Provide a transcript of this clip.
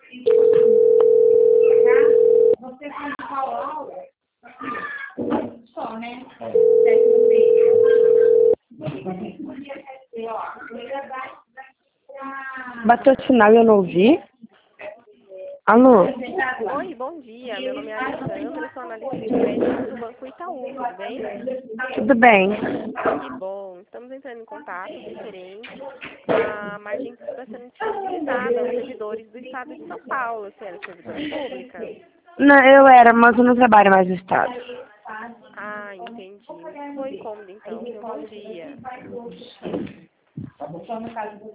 Você faz qual aula? Só, né? Bateu o sinal e eu não ouvi. Alô? Oi, bom dia. Meu nome é Alessandra, eu sou analista de crédito do Banco Itaú, tudo bem? Tudo bem. Que bom. Estamos entrando em contato referente à margem que está sendo disponibilizada aos servidores do Estado de São Paulo. Você era servidora pública? Não, eu era, mas eu não trabalho mais no estado. Ah, entendi. Foi incômodo então, viu? Bom dia.